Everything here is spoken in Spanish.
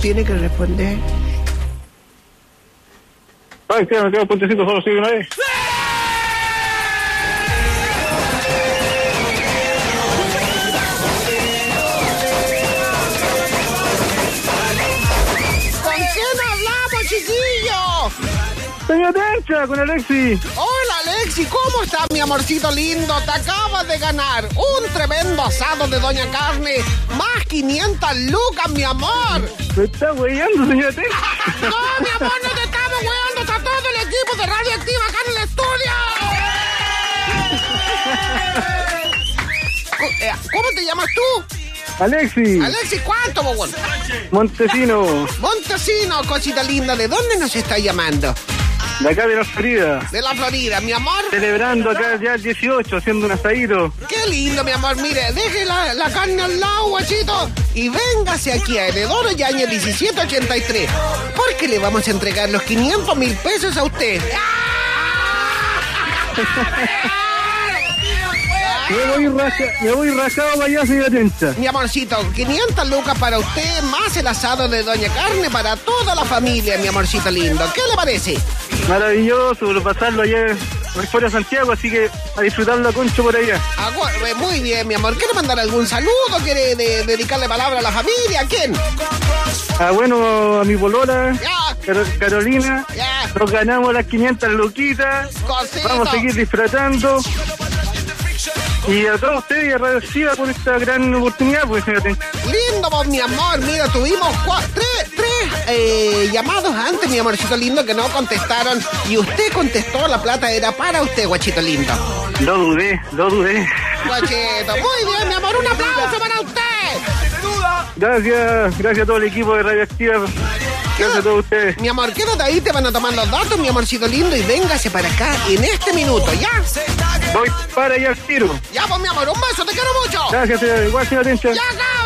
tiene que responder. Ay, que me quedo puntecito, solo sigue una vez. ¿Con quién hablamos, chiquillo? Señor Tencha, con Alexi. Hola, Alexi, ¿cómo estás, mi amorcito lindo? Te acabas de ganar un tremendo asado de Doña Carne, más 500 lucas, mi amor. Me está weyando, señor Tencha. No, mi amor, no te estamos weando, está todo el equipo de Radioactiva acá en el estudio. ¿Cómo te llamas tú? Alexi. Alexi, ¿cuánto, bobón? Montesino. Montesino, cosita linda, ¿de dónde nos está llamando? De acá de la Florida. De la Florida, mi amor. Celebrando acá ya el 18, haciendo un asadito. Qué lindo, mi amor. Mire, deje la carne al lado, guachito, y véngase aquí a Heredoro Yañez 1783, porque le vamos a entregar los 500,000 pesos a usted. Me voy rajado para allá, señor Tencha. Mi amorcito, 500 lucas para usted, más el asado de Doña Carne para toda la familia, mi amorcito lindo. ¿Qué le parece? Maravilloso, por pasarlo allá fuera de Santiago, así que a disfrutarlo a concho por allá. Muy bien, mi amor. ¿Quiere mandar algún saludo? ¿Quiere dedicarle palabra a la familia? ¿A quién? Bueno, a mi polola, Ya. Carolina. Ya. Nos ganamos las 500 luquitas. Cosito. Vamos a seguir disfrutando. Y a todos ustedes y a Radio Activa por esta gran oportunidad, pues, señor Tencha. Lindo, vos, mi amor. Mira, tuvimos tres llamados antes, mi amorcito lindo, que no contestaron. Y usted contestó, la plata era para usted, guachito lindo. Lo dudé. Guachito, muy bien, mi amor. Un aplauso para usted. Gracias a todo el equipo de Radio Activa. Gracias a todos ustedes. Mi amor, quédate ahí, te van a tomar los datos, mi amorcito lindo, y véngase para acá en este minuto, ¿ya? Voy para allá al tiro. Ya, pues, mi amor, un beso, te quiero mucho. Gracias, igual, señor Tencha. Ya, acá.